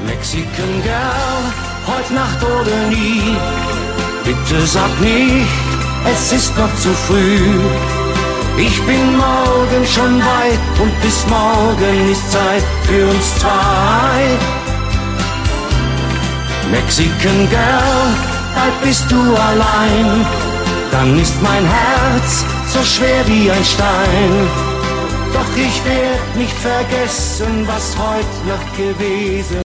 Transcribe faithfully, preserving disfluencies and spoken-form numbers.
Mexican Girl, heut Nacht oder nie. Bitte sag nicht, es ist noch zu früh. Ich bin morgen schon weit und bis morgen ist Zeit für uns zwei. Mexican Girl, bald bist du allein. Dann ist mein Herz so schwer wie ein Stein. Doch ich werd nicht vergessen, was heut Nacht gewesen